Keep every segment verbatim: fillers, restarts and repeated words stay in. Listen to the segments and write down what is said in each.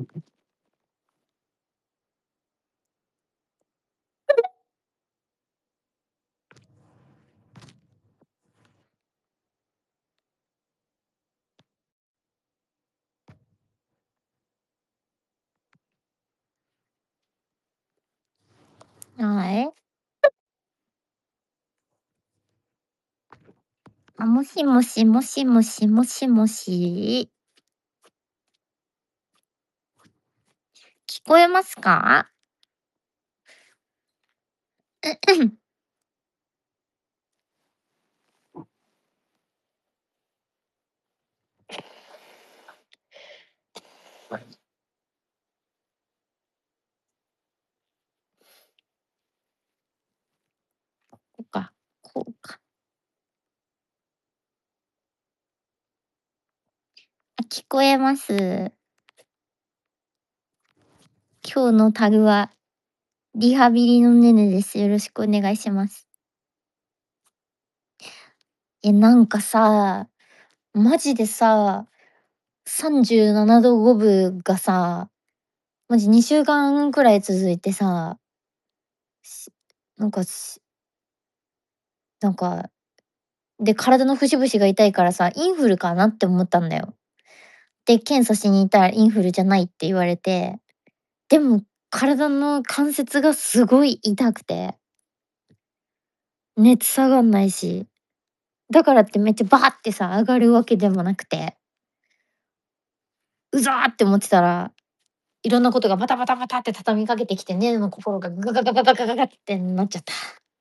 はい。あ、もしもしもしもしもしもし。聞こえますか？こうか、こうか。あ、聞こえます。今日のタグは、リハビリのねねです。よろしくお願いします。え、なんかさ、マジでさ、さんじゅうななどごぶがさ、マジにしゅうかんくらい続いてさしなんかしなんか、で、体の節々が痛いからさ、インフルかなって思ったんだよ。で、検査しに行ったらインフルじゃないって言われて、でも体の関節がすごい痛くて。熱下がんないし、だからってめっちゃバーってさ、上がるわけでもなくて。うざって思ってたら、いろんなことがバタバタバタって畳みかけてきて、ねんの心がガガガガガガガガってなっちゃった。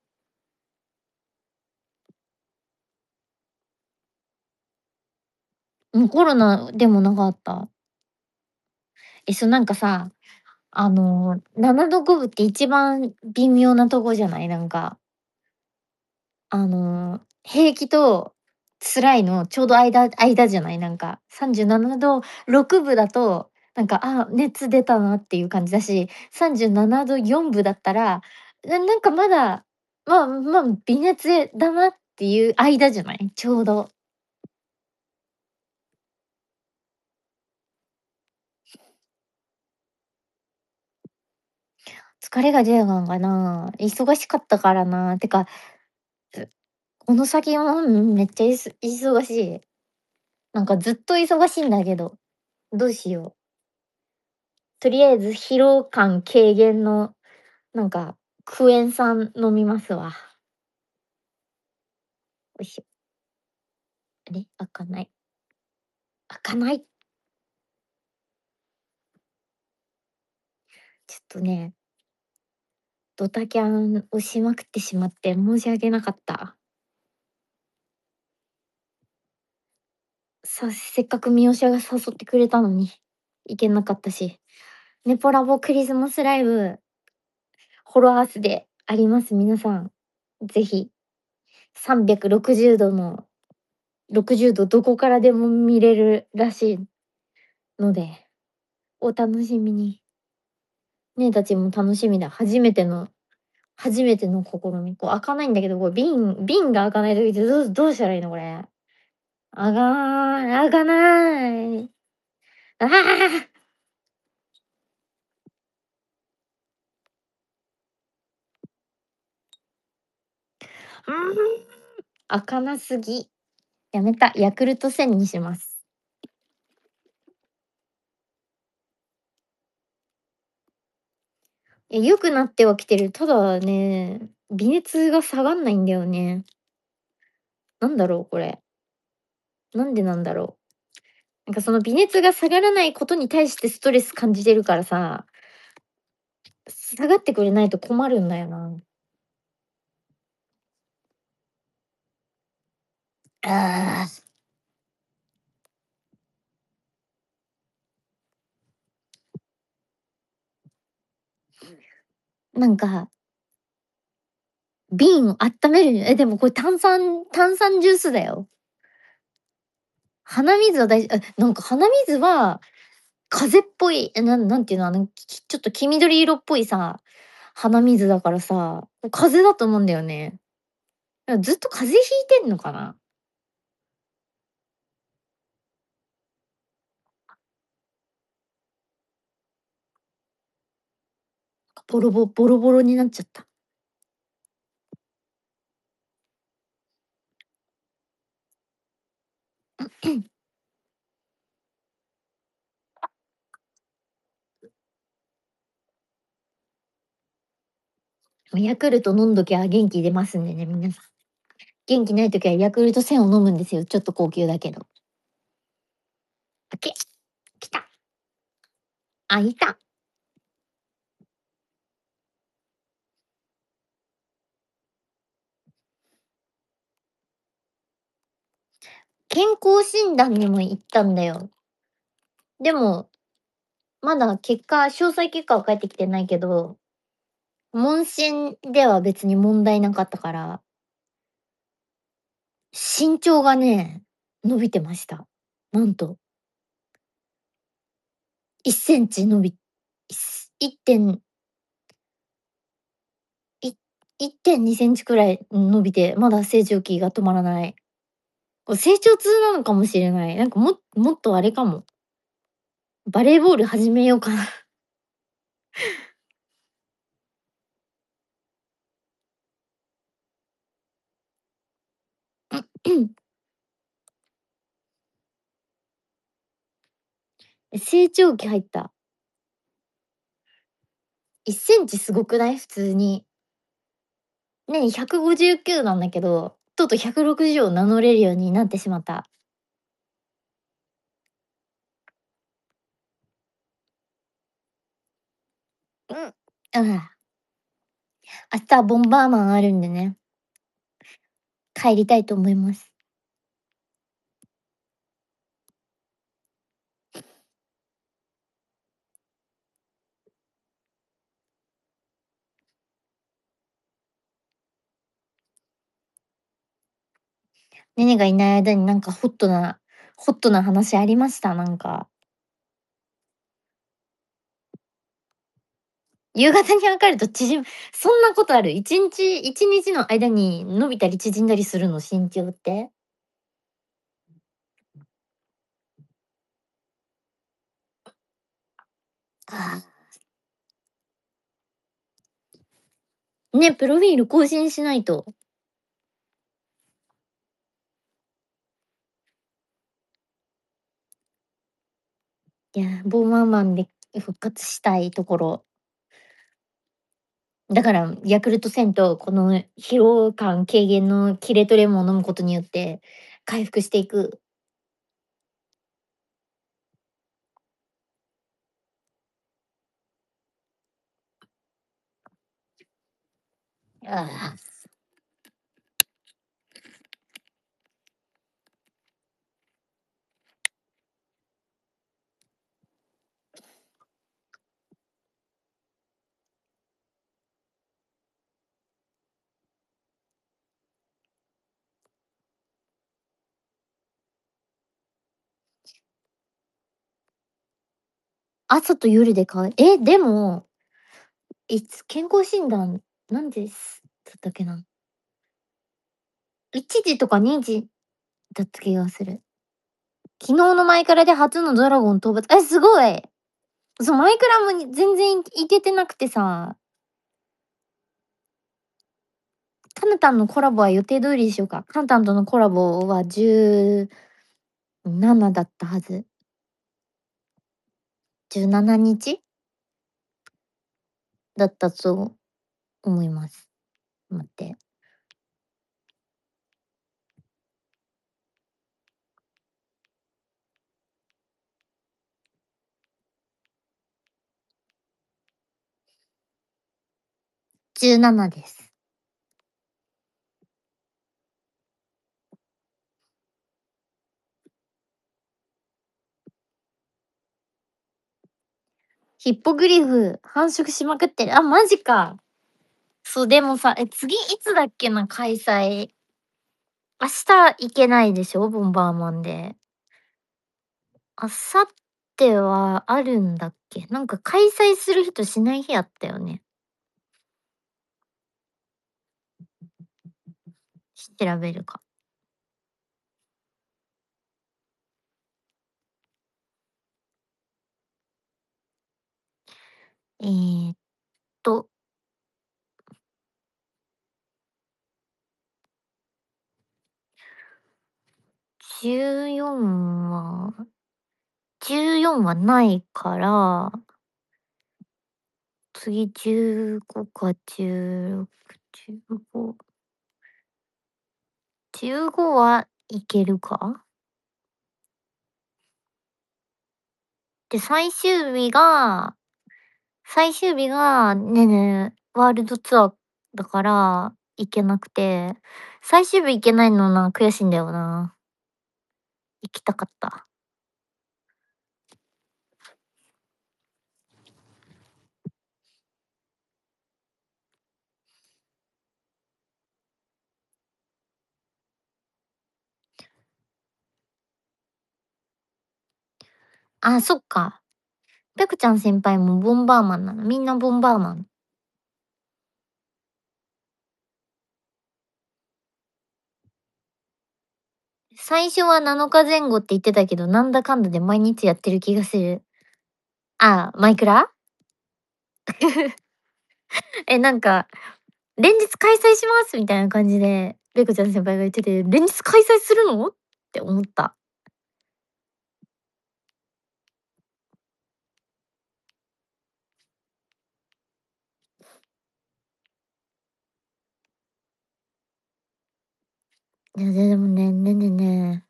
うん、コロナでもなかった。え、そう、なんかさ、あの、ななどごぶって一番微妙なとこじゃない？なんか。あの、平気と辛いのちょうど間間じゃない？なんか、さんじゅうななどろくぶだと、なんか、あ、熱出たなっていう感じだし、さんじゅうななどよんぶだったら、ななんかまだ、まあまあ、微熱だなっていう間じゃない？ちょうど。疲れが出たんかな。忙しかったからな。てか、うこの先は、うん、めっちゃいす忙しい。なんかずっと忙しいんだけど、どうしよう。とりあえず疲労感軽減の、なんか、クエン酸飲みますわ。よいしょ。あれ、開かない。開かない。ちょっとね。ドタキャンをしまくってしまって申し訳なかった。させっかくみよしゃが誘ってくれたのに、行けなかったし。ネポラボクリスマスライブホロアースであります、皆さん。ぜひ、さんびゃくろくじゅうどのろくじゅうどどこからでも見れるらしいので、お楽しみに。ねえたちも楽しみだ。初めての初めての試み。こう開かないんだけど、これ瓶瓶が開かない時ってどうどうしたらいいのこれ。あが開かない。ああ。うーん。開かなすぎ。やめた、ヤクルトせんにします。え、良くなってはきてる。ただね、微熱が下がんないんだよね。なんだろう、これ。なんでなんだろう。なんかその微熱が下がらないことに対してストレス感じてるからさ。下がってくれないと困るんだよな。ああ。なんか瓶をあっためるえ、でもこれ炭酸炭酸ジュースだよ。鼻水はだいあ、なんか鼻水は、風邪っぽい、え、なんなんていうの、あの、ききちょっと黄緑色っぽいさ、鼻水だからさ、風邪だと思うんだよね。だ、ずっと風邪ひいてんのかな？ ボロボボロボロになっちゃった。ヤクルト飲んどきゃ元気出ますんでね、皆さん。元気ない時はヤクルトせんを飲むんですよ。ちょっと高級だけど。あけ、来た。あ、いた。健康診断にも行ったんだよ。でも、まだ結果詳細結果は返ってきてないけど、問診では別に問題なかったから。身長がね、伸びてました。なんと。いっセンチ伸びいすいってんいいってんにセンチくらい、伸びて、まだ成長期が止まらない。こ、成長痛なのかもしれない。なんかももっとあれかも。バレーボール始めようかな。え、成長期入った。いっセンチすごくない？普通に。ね、ひゃくごじゅうきゅうなんだけど、とうとうひゃくろくじゅうを名乗れるようになってしまった。うん、ああ。明日はボンバーマンあるんでね。帰りたいと思います。ネネがいない間になんかホットなホットな話ありました？なんか。夕方に別れると縮むそんなことある？いちんちいちにちの間に伸びたり縮んだりするの？身長って？ああ。ね、プロフィール更新しないと。いや、ボンバーマンで復活したいところ。だから、ヤクルトせんとこの疲労感軽減のキレトレモンを飲むことによって回復していく。ああ。朝と夜でかえ、でもいつ健康診断、何時すだったっけな。いちじとかにじだった気がする。昨日のマイカラで初のドラゴン討伐え、すごい！そう、マイクラもに全然行けてなくてさ。タムタンのコラボは予定通りでしょうか？タンタンとのコラボはじゅうななだったはず。じゅうななにち？だったと思います。待って。じゅうななです。ヒッポグリフ、繁殖しまくってる。あ、マジか。そう、でもさ、え、次いつだっけな、開催。明日行けないでしょ、ボンバーマンで。明後日はあるんだっけ？なんか開催する日としない日あったよね。調べるか。えっとじゅうよんはじゅうよんはないから、次じゅうごかじゅうろく、じゅうご。じゅうごはいけるか？で、最終日が最終日がねねワールドツアーだから行けなくて、最終日行けないのな、悔しいんだよな。行きたかった。あ、そっか。ペクちゃん先輩もボンバーマンなの。みんなボンバーマン。最初はなのかぜん後って言ってたけど、なんだかんだで毎日やってる気がする。あ、マイクラ？え、なんか、連日開催しますみたいな感じで、ペコちゃん先輩が言ってて、連日開催するの？って思った。いや、でもね、ねねね。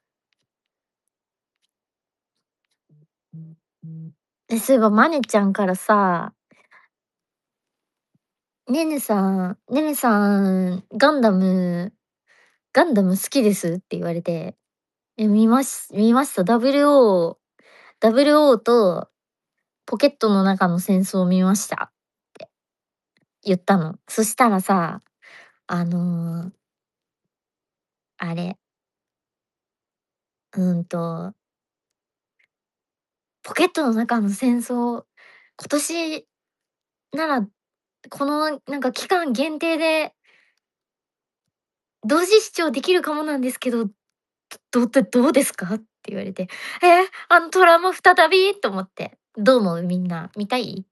え、そういえばマネちゃんからさ、ねねさんねねさん、ガンダムガンダム好きですって言われて、え、見まし見ました。ダブルオーダブルオーとポケットの中の戦争を見ましたって言ったの。そしたらさ、あの、あれ、うんと、ポケットの中の戦争、今年なら、このなんか期間限定で同時視聴できるかもなんですけど、どどどうですか？って言われて、え、あのトラウマ再び？と思って。どう思う？みんな。見たい？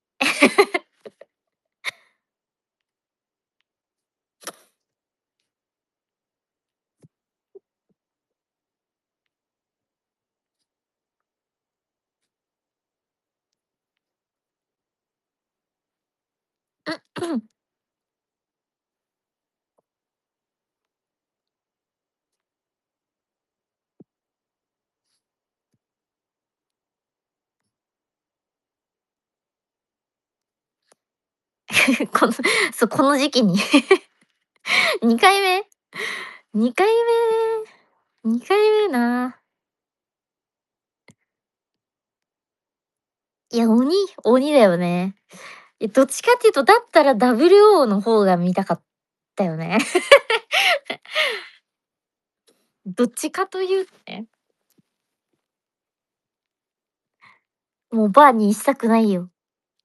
このそう、この時期ににかいめにかいめにかいめな。いや、鬼鬼だよね。え、どっちかっていうと、だったら ダブルオー の方が見たかったよね。どっちかというとね。もうバーに行きたくないよ。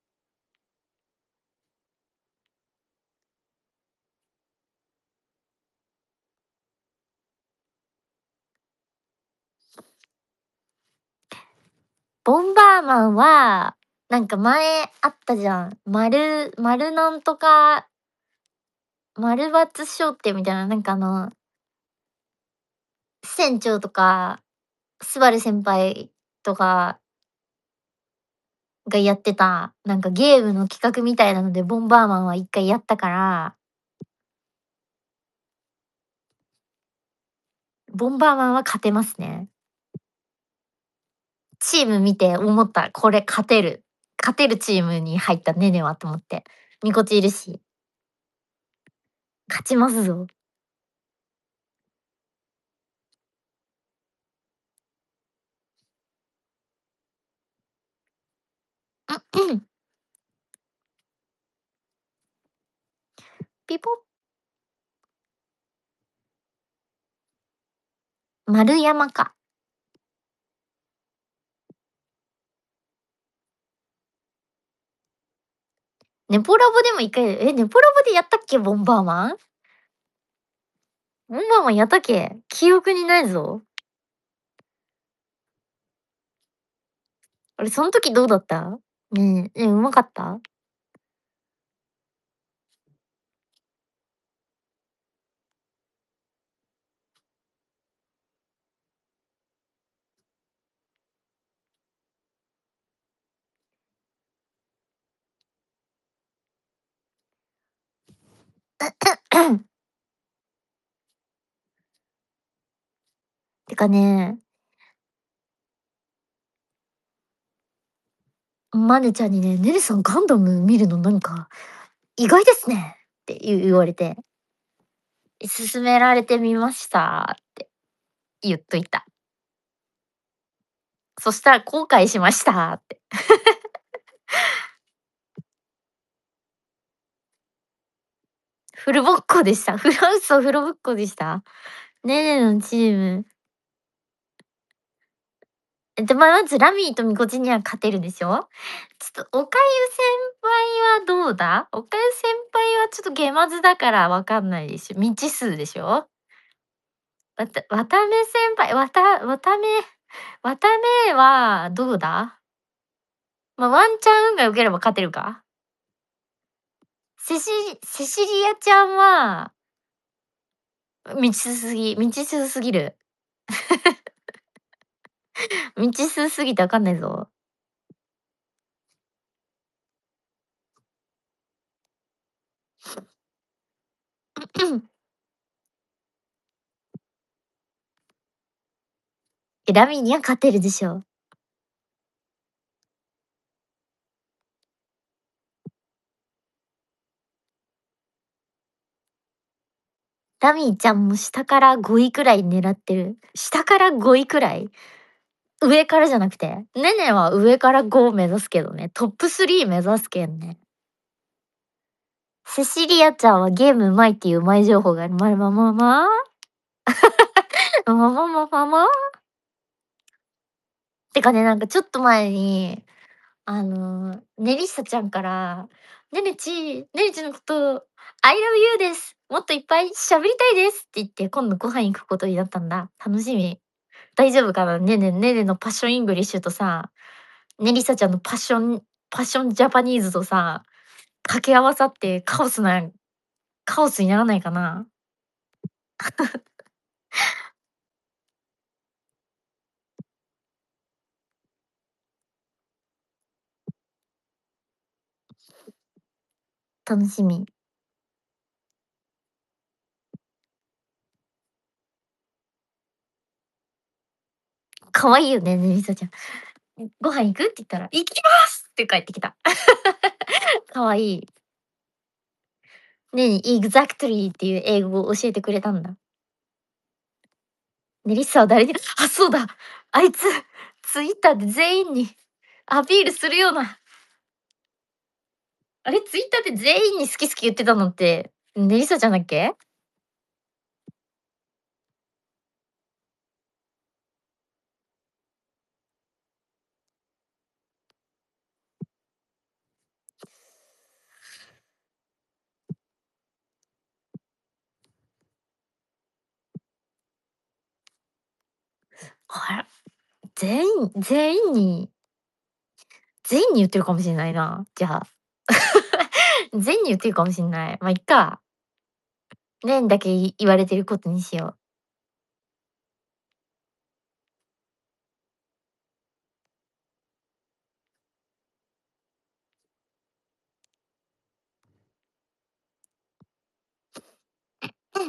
ボンバーマンは、なんか前あったじゃん。丸丸なんとか、丸抜商店みたいな、なんかあの、船長とか、スバル先輩とかがやってた、なんかゲームの企画みたいなので、ボンバーマンは一回やったからボンバーマンは勝てますね。チーム見て思った。これ勝てる。勝てるチームに入ったねねはと思って。みこちいるし。勝ちますぞ。ピポ丸山か。ネポラボでも一回、え、ネポラボでやったっけボンバーマン？ボンバーマンやったっけ？記憶にないぞ。あれ、その時どうだった？ねえ、え、うまかった？ てかね、マネちゃんにね、「ねねさんガンダム見るのなんか意外ですね」って言う言われて、「勧められてみました」って言っといた。そしたら後悔しましたって。フルボッコでした。フラウソフルボッコでした。ねねのチーム。えっと、ま、まずラミーとミコチには勝てるでしょ。ちょっとおかゆ先輩はどうだ？おかゆ先輩はちょっとゲマズだからわかんないでしょ。未知数でしょ。わたわため先輩、わたわためわためはどうだ？ま、ワンチャン運が良ければ勝てるか？セシセシリアちゃんは未知数すぎ未知数すぎる。未知数すぎてわかんないぞ。え、ラミーには勝てるでしょ。ラミーちゃんも下からごいくらい狙ってる。下からごいくらい？上からじゃなくて。ねねは上からごを目指すけどね。トップスリー目指すけんね。セシリアちゃんはゲーム上手いっていう前情報がある。まままままままままてかね、なんかちょっと前に、あの、ネリッサちゃんから、「ねねち、ねねちのこと、アイラブユーです。もっといっぱい喋りたいです」って言って、今度ご飯行くことになったんだ。楽しみ。大丈夫かな？ねねねねのパッションイングリッシュとさ、ねりさちゃんのパッションパッションジャパニーズとさ、掛け合わさってカオスなカオスにならないかな？楽しみ。可愛いよね、ねりさちゃん。「ご飯行く？」って言ったら、「行きます！」って帰ってきた。可愛い。ね、exactly っていう英語を教えてくれたんだ。ネリッサは誰にあ、そうだ。あいつ、ツイッターで全員にアピールするようなあれ、ツイッターで全員に好き好き言ってたのって、ネリサちゃんだっけ？あら、全員全員に全員に言ってるかもしれないな、じゃあ。全員に言ってるかもしんない。ま、いっか。レンだけい言われてることにしよう。うん。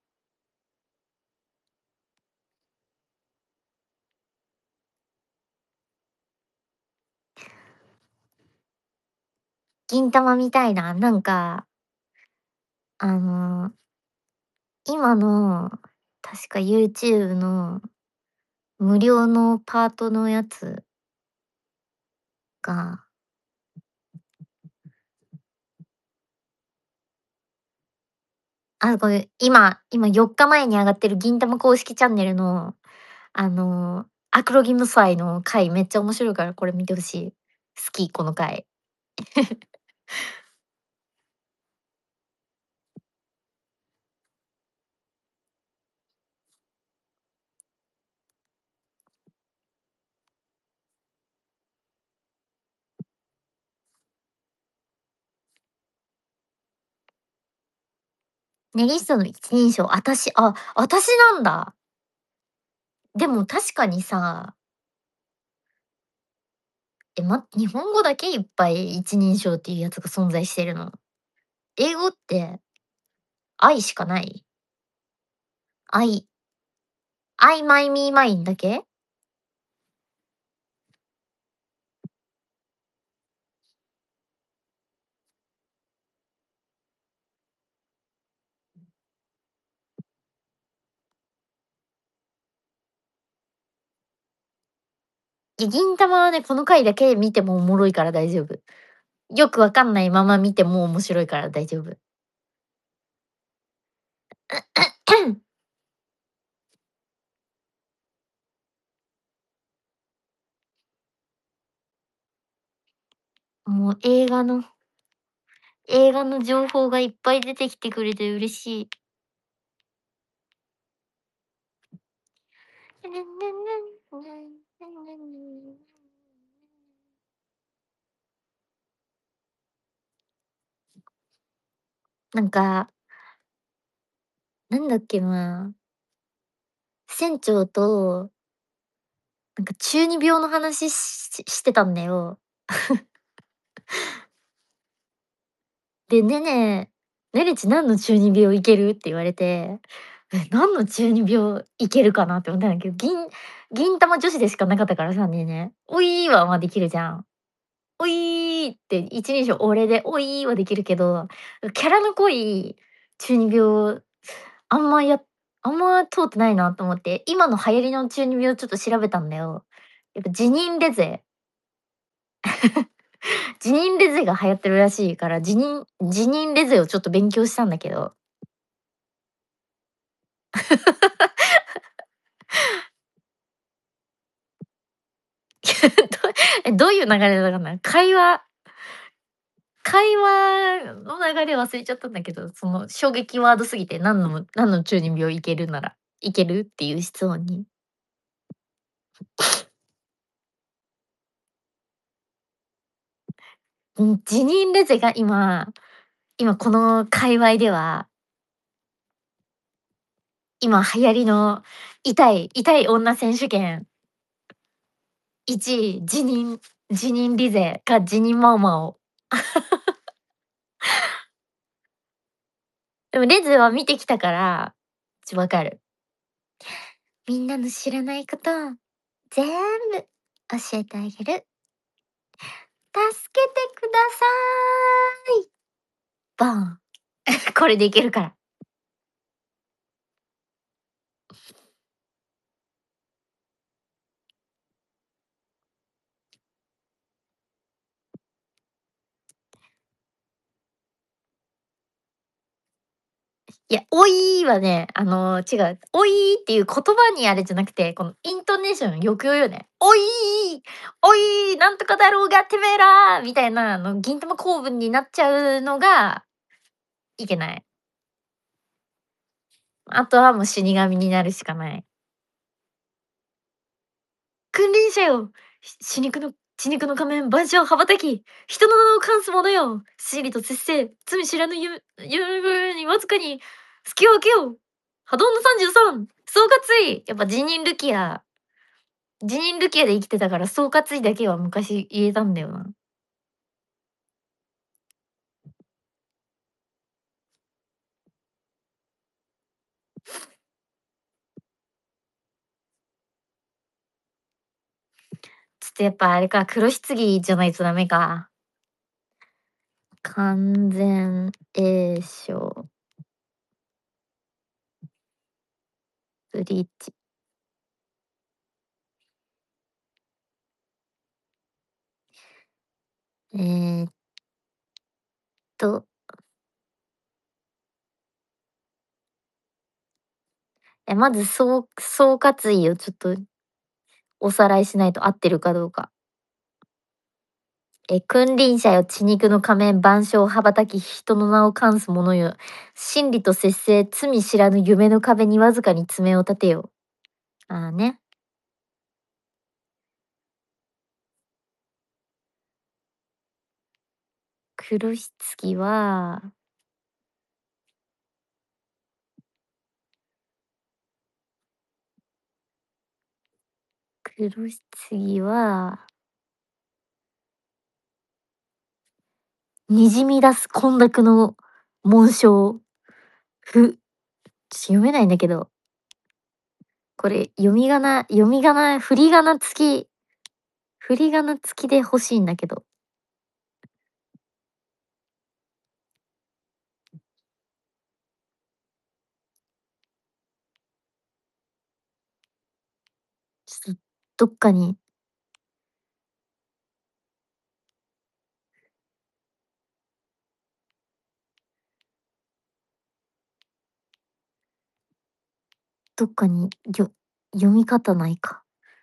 銀魂見たいな。なんかあの今の、確か YouTube の無料のパートのやつがあ、これ、今今よっかまえに上がってる銀魂公式チャンネルの、あの、アクロギム祭の回めっちゃ面白いからこれ見てほしい。好き、この回。ネリストの一人称、あたしあ、あたしなんだ。でも確かにさえ、ま、日本語だけいっぱい一人称っていうやつが存在してるの？英語って愛しかない？愛アイマイミーマインだけ？いや、銀魂はね、この回だけ見てもおもろいから大丈夫。よくわかんないまま見ても面白いから大丈夫。もう映画の映画の情報がいっぱい出てきてくれて嬉しい。なんかなんだっけな。船長となんか中二病の話ししてたんだよ。で、ねね「ねるち何の中二病いける？」って言われて、え、何の中二病いけるかなって思ったんだけど、銀銀魂女子でしかなかったからさ、ねね。おいは、ま、できるじゃん。おいって一人称俺でおいはできるけど、キャラの濃い中二病あんまやあんま通ってないなと思って、今の流行りの中二病ちょっと調べたんだよ。やっぱジニンレゼ。ジニンレゼが流行ってるらしいから、ジニンジニンレゼをちょっと勉強したんだけど。どえ、どういう流れだかな、会話会話の流れ忘れちゃったんだけど、その衝撃ワードすぎて、何の何の中二病いけるならいけるっていう質問に。うん、ジニンレゼが今今この界隈では今流行りの痛い痛い女選手権いちい、ジニンジニンリゼかジニンマオマオ。でもレズは見てきたから、ち分かる。みんなの知らないこと、全部教えてあげる。助けてください。ボン。これでいけるから。いや、おいはね、あの、違う、おいっていう言葉にあれじゃなくて、このイントネーション抑揚よね。おいおいなんとかだろうがてめえらみたいなあの銀魂構文になっちゃうのがいけない。あとはもう死神になるしかない。君臨者よ、し死肉の血肉の仮面万象羽ばたき、人の名を冠す者よ。真理と節制、罪知らぬゆゆにわずかに隙を開けよう。波動のさんじゅうさん、総括意。やっぱジニンルキアジニンルキアで生きてたから、総括意だけは昔言えたんだよな。ちょっとやっぱあれか、黒棺じゃないとダメか。完全栄翔。ブリーチ。ええと。え、まず、そう総括意をちょっとおさらいしないと合ってるかどうか。え、君臨者よ、血肉の仮面万象羽ばたき、人の名を冠す者よ。真理と節制、罪知らぬ夢の壁にわずかに爪を立てよ。ああね。黒棺は黒棺は滲み出す混濁の紋章。 ふち読めないんだけど。これ、読み仮名読み仮名、振り仮名付き振り仮名付きで欲しいんだけど。ちょっと、どっかにどっかに、よ読み方ないか。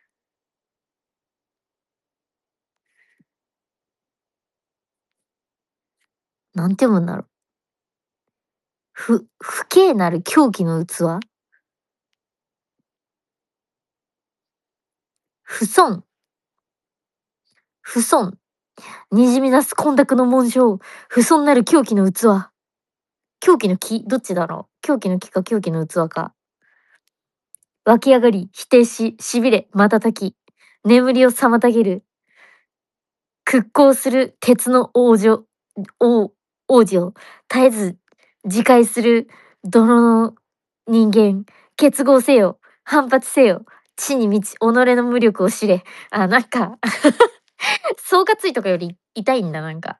なんて読むんだろ。ふ父兄なる狂気の器？不遜。不遜。にじみ出す混濁の紋章、不遜なる狂気の器。狂気の木？どっちだろう？狂気の木か狂気の器か。湧き上がり、否定し、痺れ、瞬き、眠りを妨げる。屈行する鉄の王女、王、王子を絶えず自戒する泥の人間、結合せよ、反発せよ、地に満ち己の無力を知れ。あ、なんか総括いとかより痛いんだ、なんか。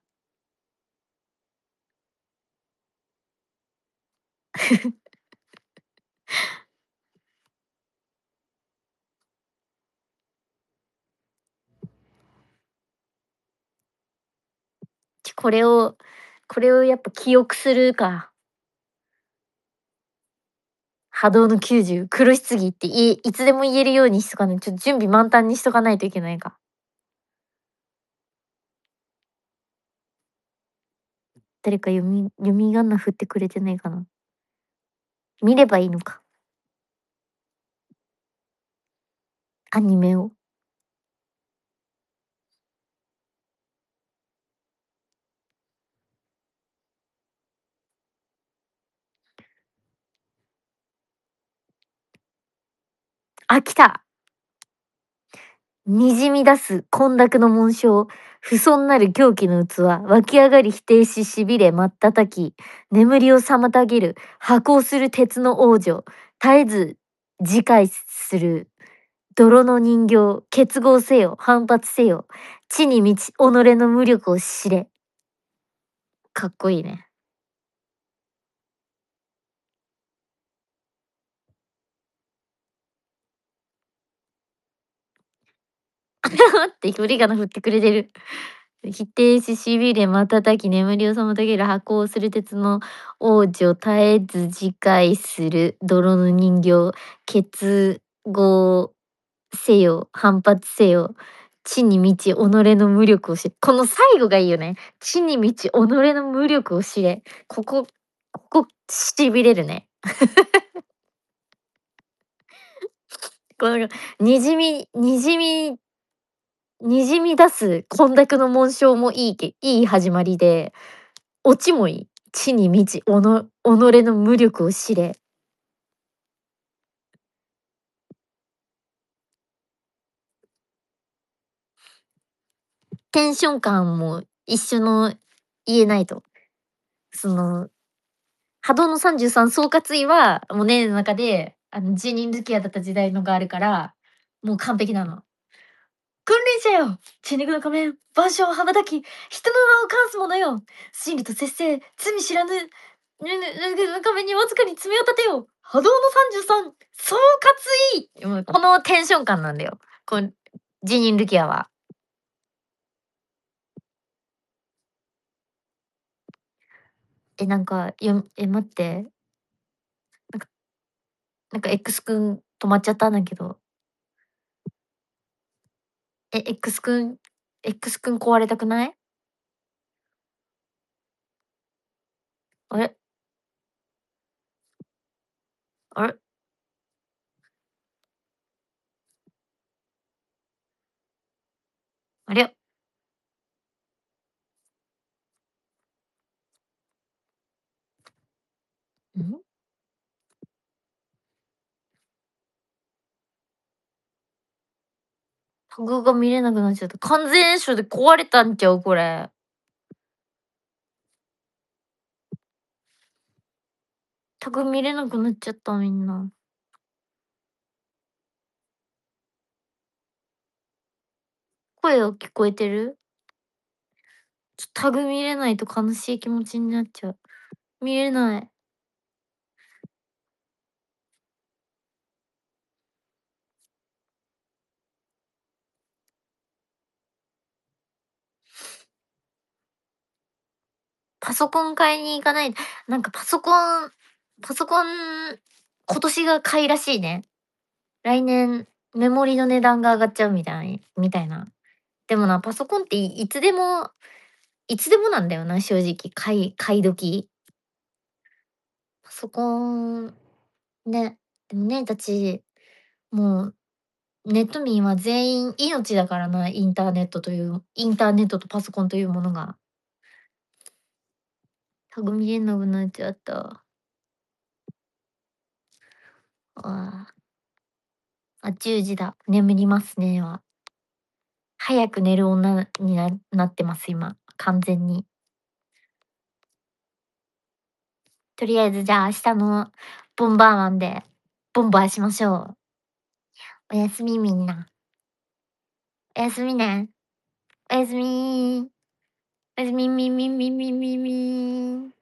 ちこれをこれをやっぱ記憶するか。波動のきゅうじゅう、黒棺っていいつでも言えるようにしとかない、ちょっと準備満タンにしとかないといけないか。誰か読み読み仮名振ってくれてないかな。見ればいいのか。アニメを。あ、来た。にじみ出す混濁の紋章、不遜なる狂気の器、湧き上がり否定し痺れ瞬き、眠りを妨げる、破行する鉄の王女、絶えず自戒する、泥の人形、結合せよ、反発せよ、地に満ち己の無力を知れ。かっこいいね。待って、振り仮名振ってくれてる。否定し痺れ瞬き眠りを妨げる、破行する鉄の王女、絶えず自戒する泥の人形、結合せよ、反発せよ、地に満ち己の無力を知れ。この最後がいいよね。地に満ち己の無力を知れ。ここ、ここ痺れるね。このにじみにじみにじみ出す混濁の紋章もいいけいい始まりで、オチもいい。地に満ち、おの己の無力を知れ。テンション感も一緒の言えないと。その、波動のさんじゅうさん総括医は、もうねの中で、あの、ジーニンズケアだった時代のがあるから、もう完璧なの。君臨者よ、血肉の仮面、万象を羽ばたき、人の名を冠す者よ。真理と節制、罪知らぬ、ぬ、ぬ、ぬ、ぬ、仮面にわずかに爪を立てよ。波動のさんじゅうさん、総括医もうこのテンション感なんだよ。この、ジーニンルキアは。え、なんか、よえ、待って。なんかなんか X 君止まっちゃったんだけど。え、X 君 X 君壊れたくない？あれ？あれ？あれ？ん？タグが見れなくなっちゃった。完全燃焼で壊れたんちゃう？これ。 タグ見れなくなっちゃった、みんな。声は聞こえてる？ちょ、タグ見れないと悲しい気持ちになっちゃう。見れない。パソコン買いに行かないなんかパソコンパソコン、今年が買いらしいね。来年、メモリの値段が上がっちゃうみたいみたいな。でもな、パソコンっていいつでもいつでもなんだよな、正直、買い買い時。パソコン、ね、でもね、たち、もう、ネット民は全員命だからな、インターネットというインターネットとパソコンというものが。タグ見れなくなっちゃった。ああ。あ、じゅうじだ。眠りますねは。早く寝る女にななってます、今、完全に。とりあえずじゃあ、明日のボンバーマンで、ボンバーしましょう。おやすみ、みんな。おやすみね。おやすみ。おやすみみみみみみみー。